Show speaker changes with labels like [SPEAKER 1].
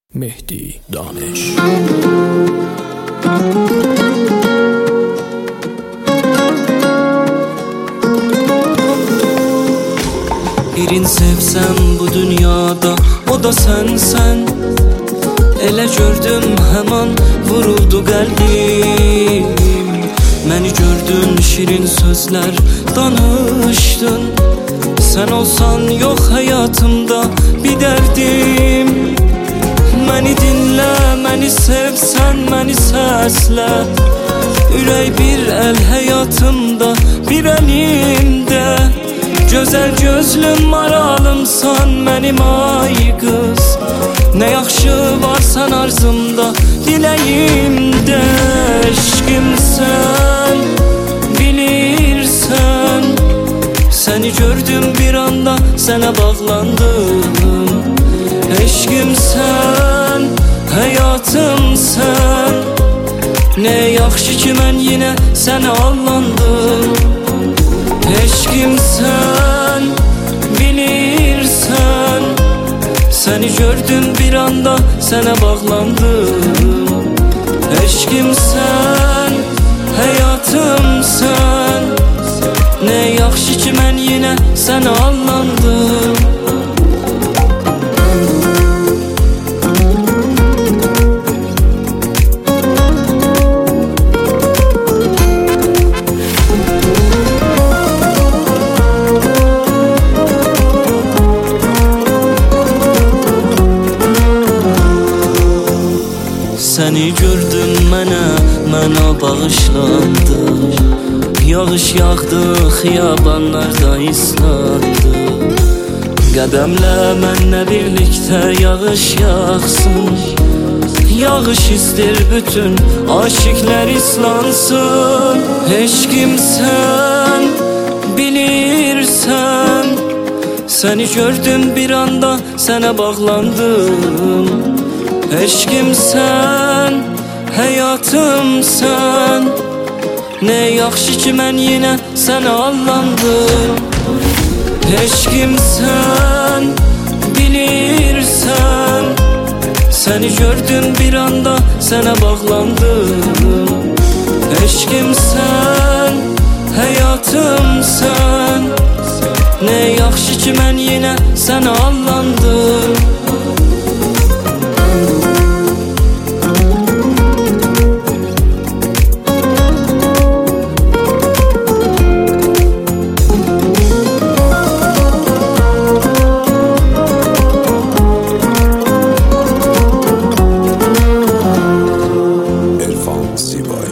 [SPEAKER 1] Mehdi Daneş.
[SPEAKER 2] Birin sevsem bu dünyada, o da sensen. Elə gördüm hemen vuruldu qəlbim. Məni gördün, şirin sözler danışdın. Sen olsan yok hayatımda bir derdim. Məni dinlə, məni sevsən, məni səslə. Ürək bir əl həyatımda, bir əlimdə. Gözəl gözlüm maralımsan mənim ay qız. Nə yaxşı varsan arzımda, diləyimdə. Eşqimsən, bilirsən. Səni gördüm bir anda, sənə bağlandım. Eşqimsən, həyatımsən. Nə yaxşı ki mən yenə sənə allandım. Eşqimsən, bilirsən. Səni gördüm bir anda, sənə bağlandım. Eşqimsən, həyatımsən. Nə yaxşı ki mən yenə sənə allandım. Səni gördüm mənə bağışlandı. Yağış yağdı, xiyabanlarda islandı. Qədəmlə mənlə birlikdə yağış yağsın. Yağış istir bütün aşıklar islansın. Eşqimsən, bilirsən. Səni gördüm bir anda, sənə bağlandım. Eşqimsən, həyatımsən. Nə yaxşı ki mən yenə sənə allandım. Eşqimsən, bilirsən. Səni gördüm bir anda, sənə bağlandım. Eşqimsən, həyatımsən. Nə yaxşı ki mən yenə sənə allandım.
[SPEAKER 1] Zibai.